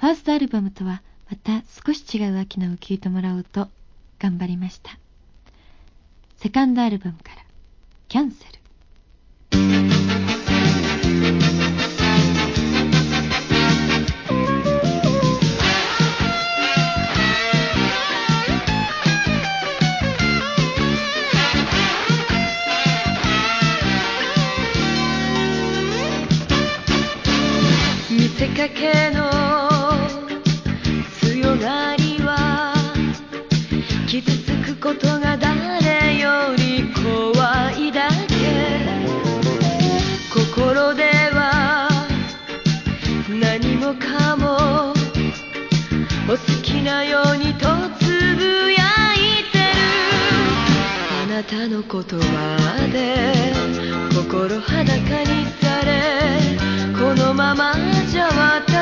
ファーストアルバムとはまた少し違う秋菜を聴いてもらおうと頑張りました。セカンドアルバムからキャンセル。 見せかけの強がりは傷つくことが誰より怖いだけ。心では何もかもお好きなようにとつぶやいてる。あなたの言葉で心裸にされ、このままじゃ私